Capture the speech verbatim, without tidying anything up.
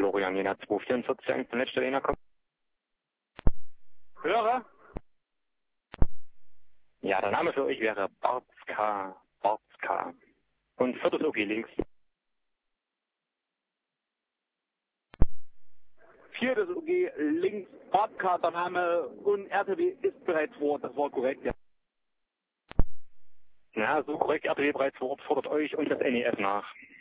Florian Jena zwei vierundvierzig, eins von letzter Jena kommt. Hörer? Ja, der Name für euch wäre Bartska, Bartska. Und viertes O G links. Viertes O G links, Bartka, der Name und R T W ist bereits vor Ort, das war korrekt, ja. Ja, so korrekt, R T W bereits vor Ort, fordert euch und das N E F nach.